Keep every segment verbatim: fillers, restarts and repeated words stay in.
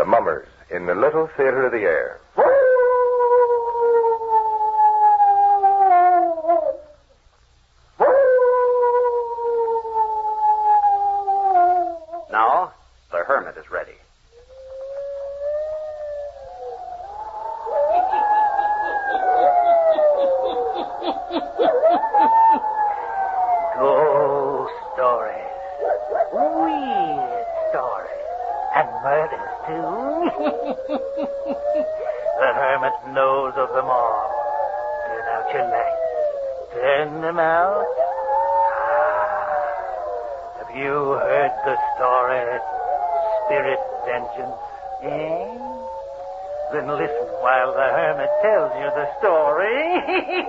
The Mummers in the Little Theater of the Air. Now, the hermit is ready. Ghost stories. Weird stories. And murders, too. The hermit knows of them all. Turn out your lights. Turn them out. Ah. Have you heard the story? Spirit vengeance, eh? Then listen while the hermit tells you the story.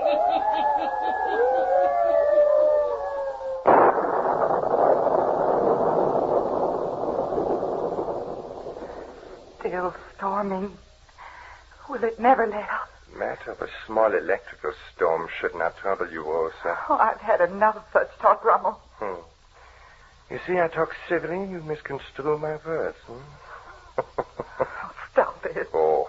Still storming. Will it never let up? Matter of a small electrical storm should not trouble you, Rosa. Oh, I've had enough of such talk, Rummel. Hmm. You see, I talk civilly. You misconstrue my words. Hmm? Oh, stop it. Oh.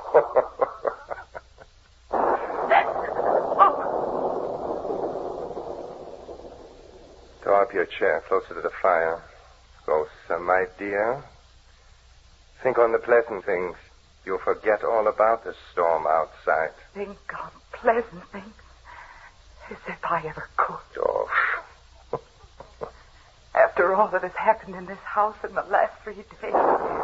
Draw up your chair closer to the fire. Rosa, my dear. Think on the pleasant things. You'll forget all about the storm outside. Think on pleasant things. As if I ever could. Oh. After all that has happened in this house in the last three days.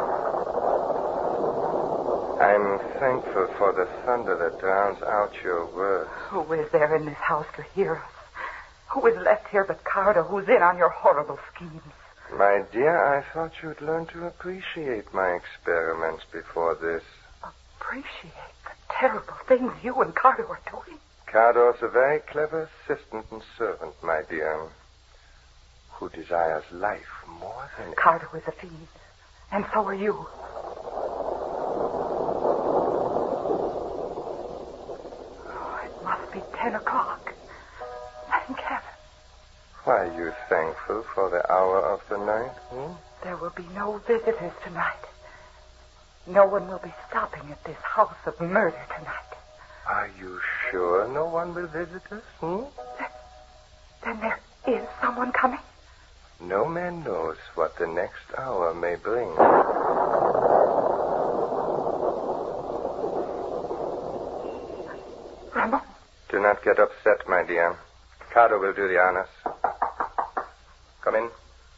I'm thankful for the thunder that drowns out your words. Who is there in this house to hear us? Who is left here but Carter, who's in on your horrible schemes? My dear, I thought you'd learn to appreciate my experiments before this. Appreciate the terrible things you and Carter were doing? Carter's a very clever assistant and servant, my dear, who desires life more than... Carter was a fiend, and so are you. Oh, it must be ten o'clock. Thank heaven. Why are you thankful for the hour of the night? Hmm? There will be no visitors tonight. No one will be stopping at this house of murder tonight. Are you sure no one will visit us? Hmm? Then, then there is someone coming? No man knows what the next hour may bring. Ramon. Do not get upset, my dear. Carter will do the honors. Come in.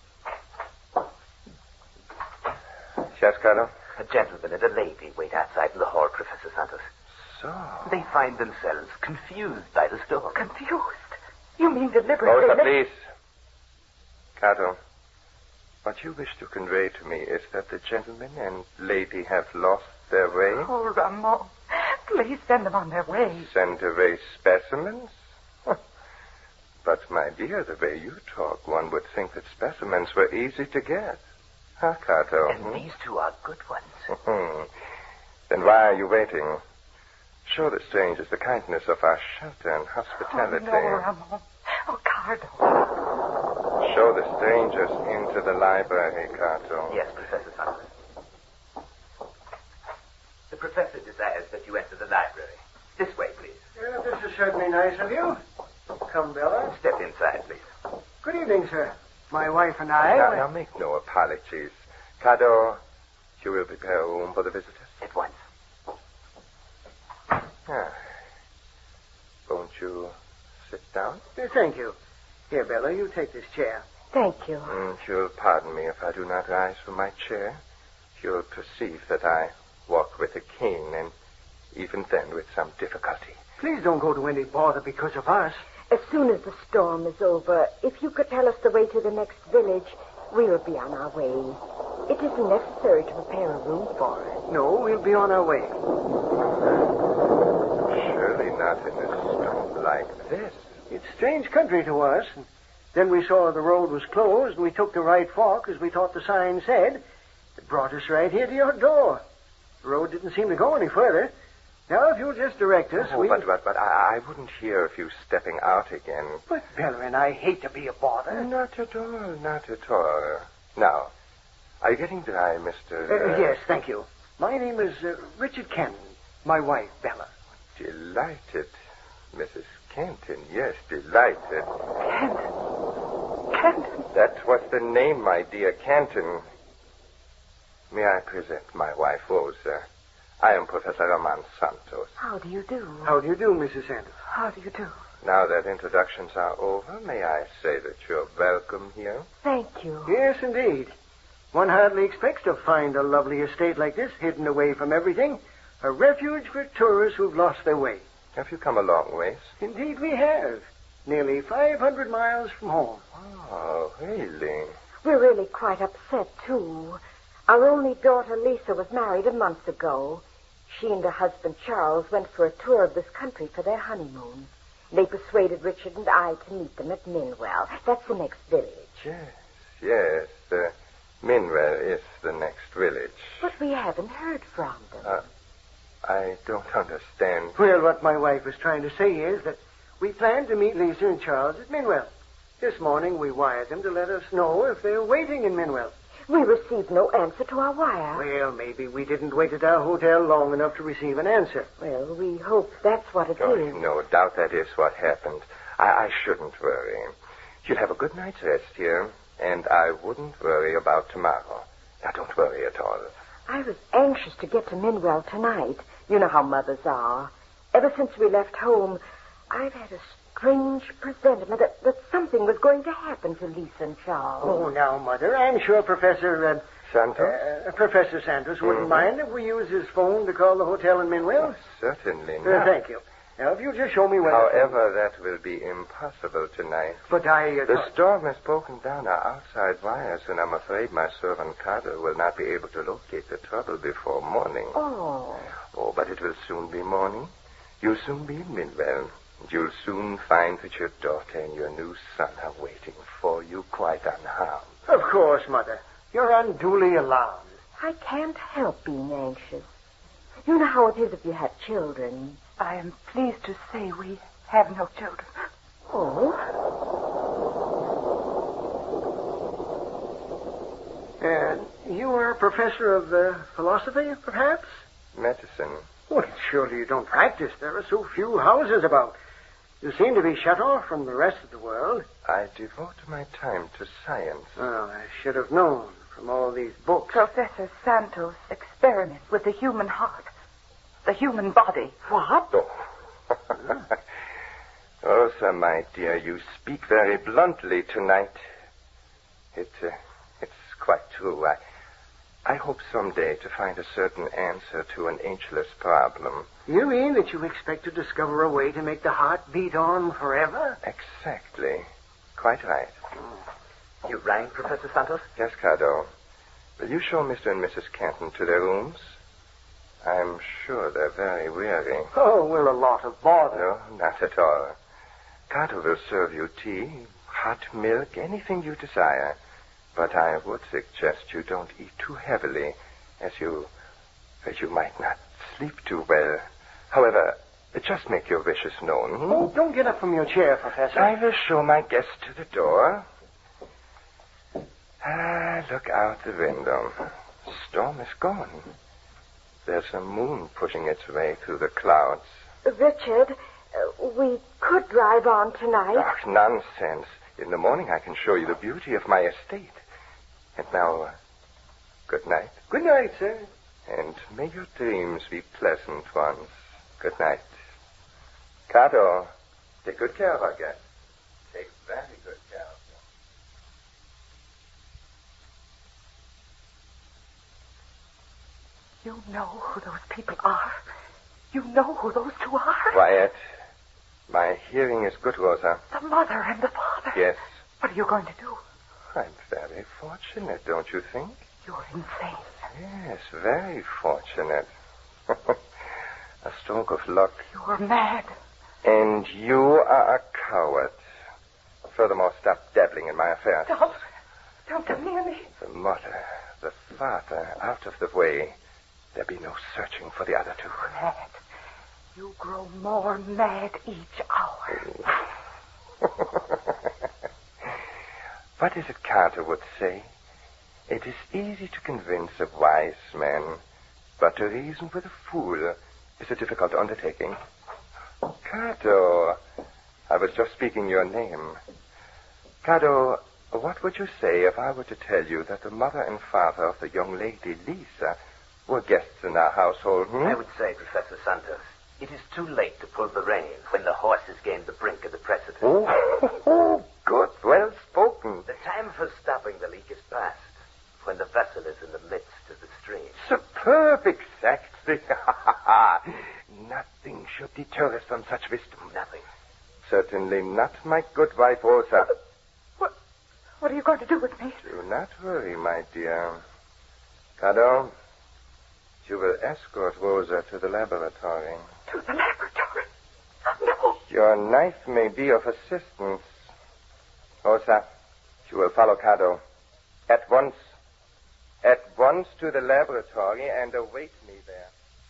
Yes, Carter? A gentleman and a lady wait outside in the hall, Professor Santos. So? They find themselves confused by the storm. Confused? You mean deliberately... Rosa, please. Carter, what you wish to convey to me is that the gentleman and lady have lost their way? Oh, Ramon, please send them on their way. Send away specimens? But, my dear, the way you talk, one would think that specimens were easy to get. Huh, Carter? And hmm? these two are good ones. Then why are you waiting? Show the strangers the kindness of our shelter and hospitality. Oh, no, Ramon. Oh, Carter. Show the strangers into the library, Carter. Yes, Professor Santos. The professor desires that you enter the library. This way, please. Yeah, this is certainly nice of you. Come, Bella. Step inside, please. Good evening, sir. My wife and I... Now, now make no apologies. Carter, you will prepare a room for the visitors? At once. Ah. Won't you sit down? Uh, thank you. Here, Bella, you take this chair. Thank you. Mm, you'll pardon me if I do not rise from my chair. You'll perceive that I walk with a cane, and even then with some difficulty. Please don't go to any bother because of us. As soon as the storm is over, if you could tell us the way to the next village, we'll be on our way. It isn't necessary to prepare a room for us. No, we'll be on our way. Surely not in a storm like this. It's strange country to us. And then we saw the road was closed, and we took the right fork, as we thought the sign said. It brought us right here to your door. The road didn't seem to go any further. Now, if you'll just direct us, oh, we... But, but, but I, I wouldn't hear of you stepping out again. But, Bella and I hate to be a bother. Not at all, not at all. Now, are you getting dry, Mister... Uh, uh, yes, thank you. My name is uh, Richard Kenton. My wife, Bella. Delighted. Missus Kenton, yes, delighted. Kenton. Kenton. That was the name, my dear, Kenton. May I present my wife, Rosa? I am Professor Raman Santos. How do you do? How do you do, Missus Santos? How do you do? Now that introductions are over, may I say that you're welcome here? Thank you. Yes, indeed. One hardly expects to find a lovely estate like this, hidden away from everything. A refuge for tourists who've lost their way. Have you come a long ways? Indeed we have. Nearly five hundred miles from home. Oh, really? We're really quite upset, too. Our only daughter, Lisa, was married a month ago. She and her husband, Charles, went for a tour of this country for their honeymoon. They persuaded Richard and I to meet them at Minwell. That's the next village. Yes, yes. Uh, Minwell is the next village. But we haven't heard from them. Uh, I don't understand. Well, what my wife was trying to say is that we planned to meet Lisa and Charles at Minwell. This morning we wired them to let us know if they're waiting in Minwell. We received no answer to our wire. Well, maybe we didn't wait at our hotel long enough to receive an answer. Well, we hope that's what it Oh, is. no doubt that is what happened. I, I shouldn't worry. You'll have a good night's rest here, and I wouldn't worry about tomorrow. Now, don't worry at all. I was anxious to get to Minwell tonight. You know how mothers are. Ever since we left home, I've had a strange presentiment that, that something was going to happen to Lisa and Charles. Oh, now, Mother, I'm sure Professor... Uh, Santos? Uh, Professor Santos wouldn't Mhm. mind if we use his phone to call the hotel in Minwell. Oh, certainly Uh, not. thank you. Now, if you'll just show me where... However, that will be impossible tonight. But I... Uh, The thought- storm has broken down our outside wires, and I'm afraid my servant Carter will not be able to locate the trouble before morning. Oh. Oh, but it will soon be morning. You'll soon be in Minwell. And you'll soon find that your daughter and your new son are waiting for you quite unharmed. Of course, Mother. You're unduly alarmed. I can't help being anxious. You know how it is if you have children. I am pleased to say we have no children. Oh? Uh, you are a professor of uh, philosophy, perhaps? Medicine. Well, surely you don't practice. There are so few houses about. You seem to be shut off from the rest of the world. I devote my time to science. Well, I should have known from all these books. Professor Santos experiments with the human heart, the human body. What? Oh. Oh, sir, my dear, you speak very bluntly tonight. It, uh, it's quite true. I, I hope someday to find a certain answer to an ageless problem. You mean that you expect to discover a way to make the heart beat on forever? Exactly. Quite right. You rang, Professor Santos? Yes, Cardo. Will you show Mister and Missus Kenton to their rooms? I'm sure they're very weary. Oh, well, a lot of bother. No, not at all. Cardo will serve you tea, hot milk, anything you desire. But I would suggest you don't eat too heavily, as you, as you might not sleep too well. However, just make your wishes known. Hmm? Oh, don't get up from your chair, Professor. I will show my guest to the door. Ah, look out the window. Storm is gone. There's a moon pushing its way through the clouds. Richard, uh, we could drive on tonight. Ah, nonsense. In the morning I can show you the beauty of my estate. And now, uh, good night. Good night, sir. And may your dreams be pleasant ones. Good night. Cato, take good care of our guest. Take very good care of them. You know who those people are. You know who those two are. Quiet. My hearing is good, Rosa. The mother and the father. Yes. What are you going to do? I'm very fortunate, don't you think? You're insane. Yes, very fortunate. A stroke of luck. You're mad. And you are a coward. Furthermore, stop dabbling in my affairs. Don't. Don't come near me. The mother, the father, out of the way. There be no searching for the other two. Mad. You grow more mad each hour. What is it Carter would say? It is easy to convince a wise man, But to reason with a fool is a difficult undertaking. Cato, I was just speaking your name. Cato, what would you say if I were to tell you that the mother and father of the young lady, Lisa, were guests in our household? Hmm? I would say, Professor Santos, it is too late to pull the reins when the horse has gained the brink of the precipice. Oh, good. Well spoken. The time for stopping the leak is past, when the vessel is in the midst of the stream. Superb, exactly. Nothing should deter us from such wisdom. Nothing. Certainly not, my good wife, Rosa. What, what are you going to do with me? Do not worry, my dear. Cato, you will escort Rosa to the laboratory. To the laboratory? No. Your knife may be of assistance. Rosa, you will follow Cato. At once. At once to the laboratory and await me there.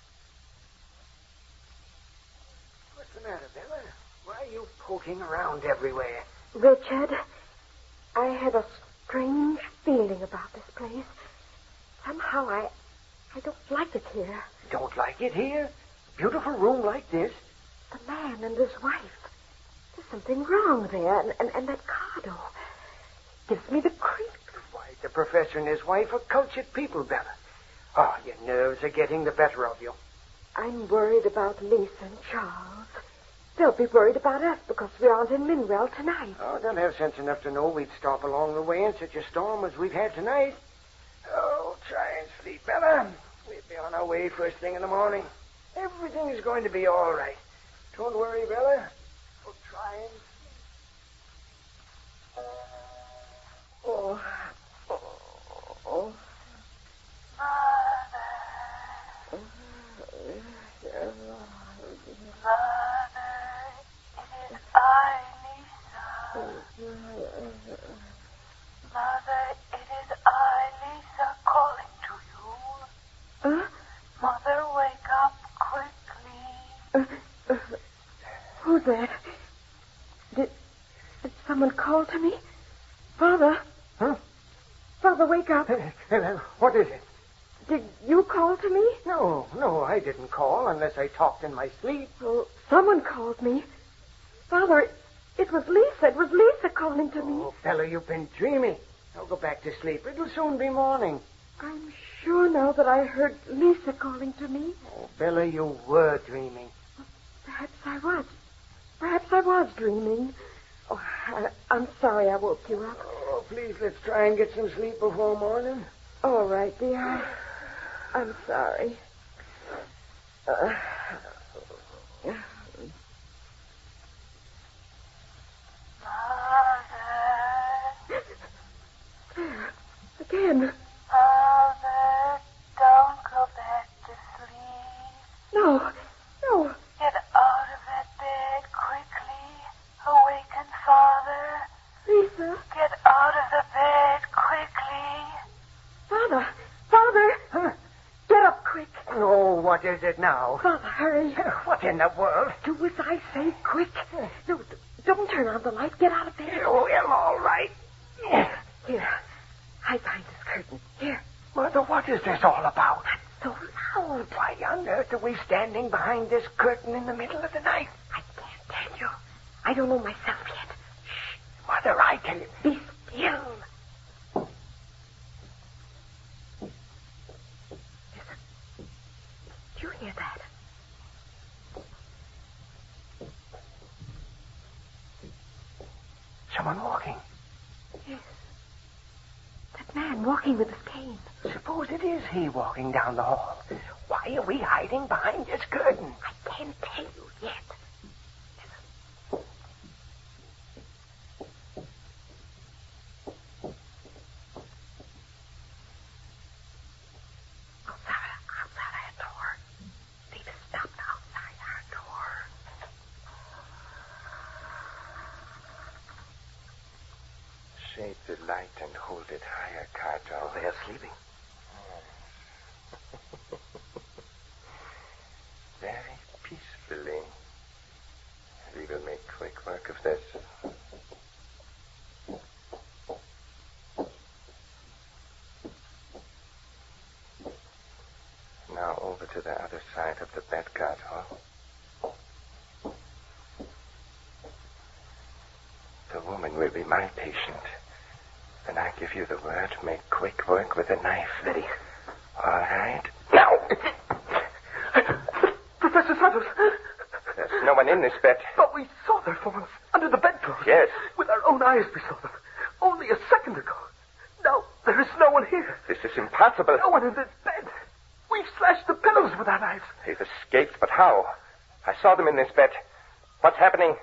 What's the matter, Bella? Why are you poking around everywhere? Richard, I have a strange feeling about this place. Somehow I, I don't like it here. Don't like it here? Beautiful room like this? The man and his wife. There's something wrong there, and, and, and that Cardo gives me the creeps. Why, the professor and his wife are cultured people, Bella. Oh, your nerves are getting the better of you. I'm worried about Lisa and Charles. They'll be worried about us because we aren't in Minwell tonight. Oh, they'll have sense enough to know we'd stop along the way in such a storm as we've had tonight. Oh, try and sleep, Bella. We'll be on our way first thing in the morning. Everything is going to be all right. Don't worry, Bella. We'll try and sleep. Oh, oh, oh. Mother, it is I, Lisa, calling to you. Huh? Mother, wake up quickly. Uh, uh, who's that? Did, did someone call to me? Father? Huh? Father, wake up. What is it? Did you call to me? No, no, I didn't call unless I talked in my sleep. Oh, someone called me. Father, it was Lisa. It was Lisa calling to me. Oh, Bella, you've been dreaming. Now go back to sleep. It'll soon be morning. I'm sure now that I heard Lisa calling to me. Oh, Bella, you were dreaming. Perhaps I was. Perhaps I was dreaming. Oh, I, I'm sorry I woke you up. Oh, please, let's try and get some sleep before morning. All right, dear. I'm sorry. Uh, Mother. Again. Mother, don't go back to sleep. No, no. Get out of that bed quickly. Awaken Father. Lisa. Get out of the bed quickly. Father. Father. Huh? Get up quick. Oh, what is it now? Father, hurry. What in the world? Do as I say, quick. No, d- don't turn on the light. Get out of bed. Oh, I'm all right. Here, hide behind this curtain. Here. Mother, what is this all about? So loud. Why on earth are we standing behind this curtain in the middle of the night? I can't tell you. I don't know myself yet. Shh. Mother, I tell you. Be still. Listen. Do you hear that? Someone walking. Yes. That man walking with his cane. Suppose it is he walking down the hall. Why are we hiding behind this curtain? I can't tell you yet. Outside, outside our door. Leave us stopped outside our door. Shade the light and hold it higher, Cato. They are sleeping. Very peacefully. We will make quick work of this. Now, to the other side of the bed, Cato. The woman will be my patient. Then I give you the word, make quick work with a knife. Ready. All right. Now! Professor Santos! There's no one in this bed. But we saw their forms under the bedclothes. Yes. With our own eyes we saw them. Only a second ago. Now, there is no one here. This is impossible. No one in this bed. We've slashed the pillows with our knives. They've escaped, but how? I saw them in this bed. What's happening?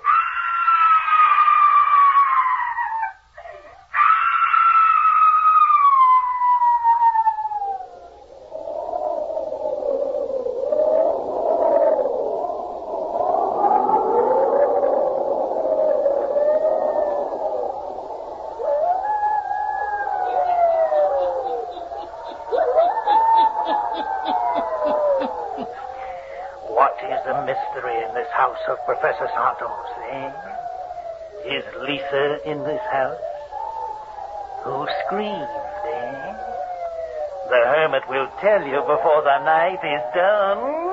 Of Professor Santos, eh? Is Lisa in this house? Who screamed, eh? The hermit will tell you before the night is done.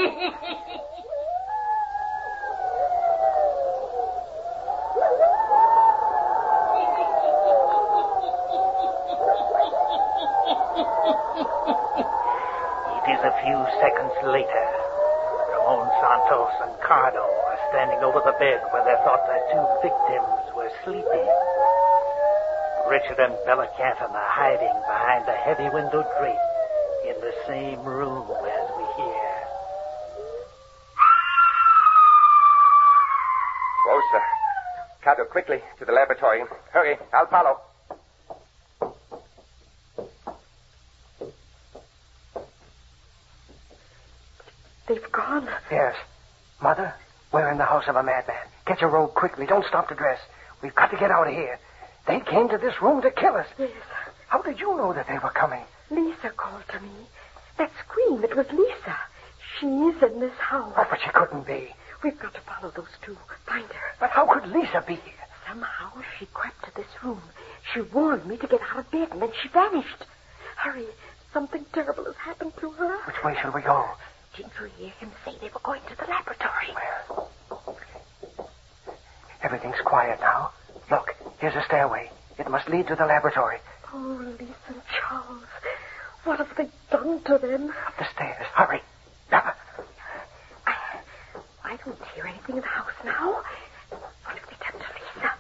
It is a few seconds later. Ramon Santos and Cardo are standing over the bed where they thought their two victims were sleeping. Richard and Bella Canton are hiding behind a heavy window drape in the same room as we hear. Rosa. Cardo, quickly to the laboratory. Hurry, I'll follow. They've gone. Yes. Mother, we're in the house of a madman. Get your robe quickly. Don't stop to dress. We've got to get out of here. They came to this room to kill us. Yes. How did you know that they were coming? Lisa called to me. That scream, it was Lisa. She is in this house. Oh, but she couldn't be. We've got to follow those two. Find her. But how could Lisa be here? Somehow she crept to this room. She warned me to get out of bed, and then she vanished. Hurry. Something terrible has happened to her. Which way shall we go? Didn't you hear him say they were going to the laboratory? Where? Everything's quiet now. Look, here's a stairway. It must lead to the laboratory. Oh, Lisa and Charles. What have they done to them? Up the stairs. Hurry. Now. I, I don't hear anything in the house now. What have they done to Lisa?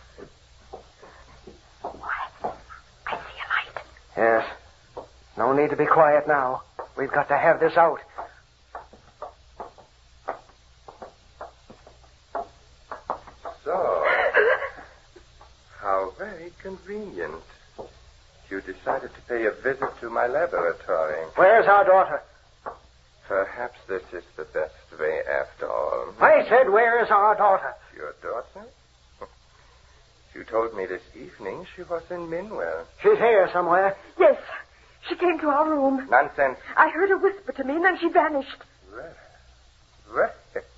Why, I see a light. Yes. No need to be quiet now. We've got to have this out. So, how very convenient. You decided to pay a visit to my laboratory. Where's our daughter? Perhaps this is the best way after all. I said, where is our daughter? Your daughter? You told me this evening she was in Minwell. She's here somewhere. Yes. She came to our room. Nonsense. I heard her whisper to me, and then she vanished. Well, well.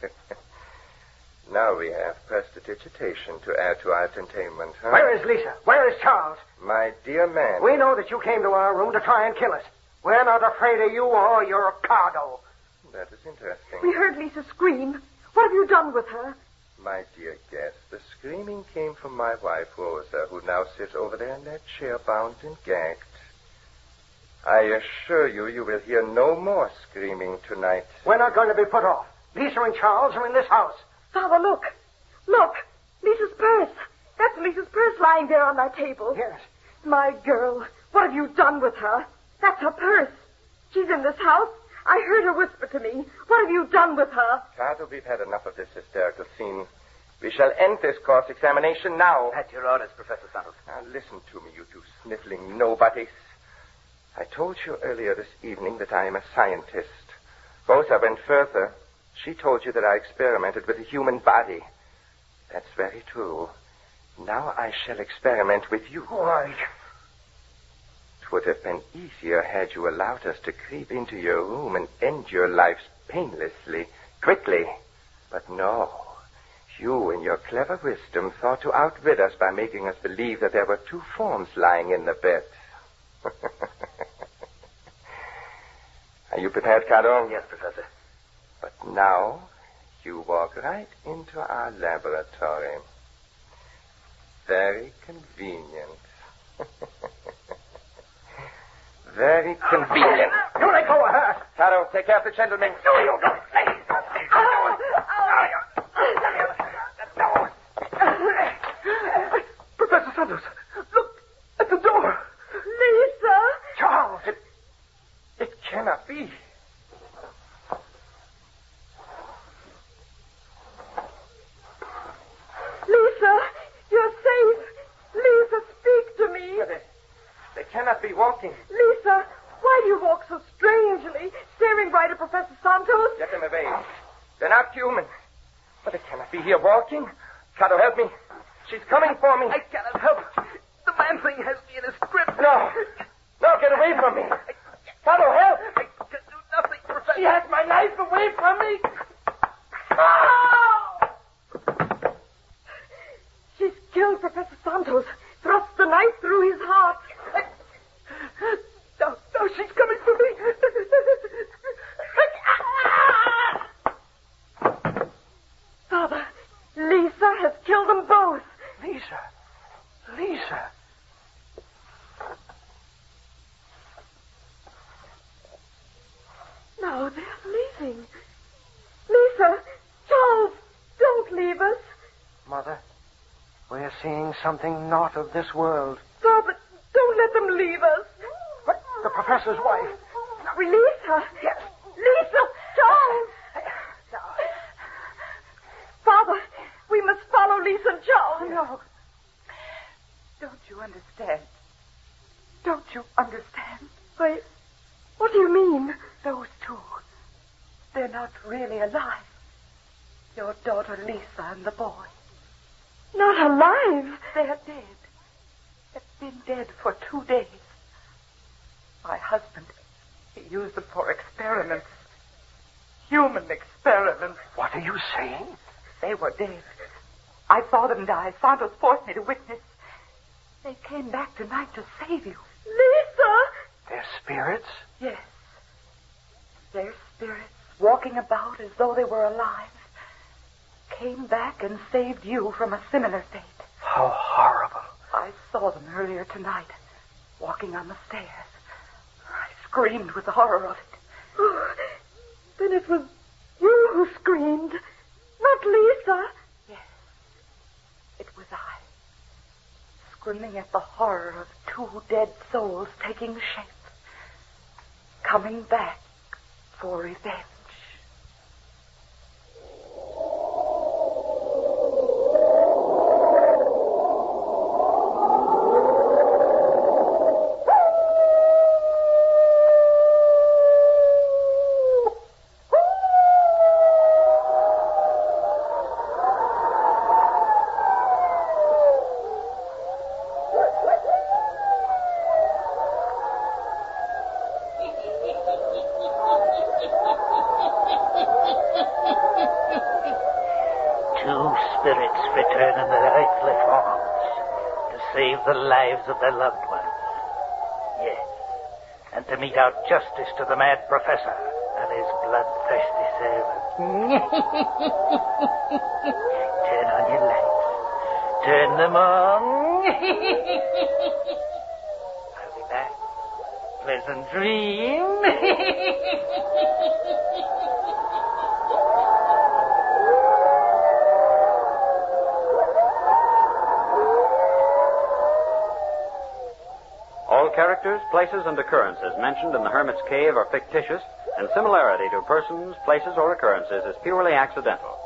Now we have prestidigitation to add to our entertainment, huh? Where is Lisa? Where is Charles? My dear man. We know that you came to our room to try and kill us. We're not afraid of you or your cargo. That is interesting. We heard Lisa scream. What have you done with her? My dear guest, the screaming came from my wife, Rosa, who now sits over there in that chair, bound and gagged. I assure you, you will hear no more screaming tonight. We're not going to be put off. Lisa and Charles are in this house. Father, look. Look. Lisa's purse. That's Lisa's purse lying there on that table. Yes. My girl, what have you done with her? That's her purse. She's in this house. I heard her whisper to me. What have you done with her? Carter, we've had enough of this hysterical scene. We shall end this cross-examination now. At your orders, Professor Santos. Now, listen to me, you two sniffling nobodies. I told you earlier this evening that I am a scientist. Rosa went further. She told you that I experimented with the human body. That's very true. Now I shall experiment with you. Why? It would have been easier had you allowed us to creep into your room and end your lives painlessly, quickly. But no. You, in your clever wisdom, thought to outwit us by making us believe that there were two forms lying in the bed. Are you prepared, Cado? Yes, Professor. But now, you walk right into our laboratory. Very convenient. Very convenient. You let go of her. Cado, take care of the gentleman. No, you don't. Professor Santos, look at the door. Lisa! Charles, it, it cannot be. Lisa, you're safe. Lisa, speak to me. They, they cannot be walking. Lisa, why do you walk so strangely, staring right at Professor Santos? Get them away. They're not human. But they cannot be here walking. Cado, help me. She's coming for me. I cannot help. The man-thing has me in his grip. No. No, get away from me. Cado, help. I can do nothing, Professor. She has my knife away from me. She's killed Professor Santos, thrust the knife through his heart. No, no, she's coming for me. Father, Lisa has killed them both. Lisa. Lisa. Now they're leaving. Lisa, Charles, don't leave us. Mother, we're seeing something not of this world. Father, don't let them leave us. What? The professor's wife. Release her. Yes. Lisa, Charles. Father, we must follow Lisa and Charles. No. Don't you understand? Don't you understand? Why, what do you mean? Those two, they're not really alive. Your daughter Lisa and the boy. Not alive. They're dead. They've been dead for two days. My husband, he used them for experiments. Human experiments. What are you saying? They were dead. I saw them die. Santos forced me to witness. They came back tonight to save you. Lisa! Their spirits? Yes. Their spirits, walking about as though they were alive, came back and saved you from a similar fate. How horrible. I saw them earlier tonight, walking on the stairs. I screamed with the horror of it. Oh, then it was you who screamed, not Lisa. Yes, it was I, screaming at the horror of two dead souls taking shape, coming back for revenge. The lives of their loved ones. Yes. And to mete out justice to the mad professor and his bloodthirsty servants. Turn on your lights. Turn them on. I'll be back. Pleasant dream. Characters, places, and occurrences mentioned in the Hermit's Cave are fictitious, and similarity to persons, places, or occurrences is purely accidental.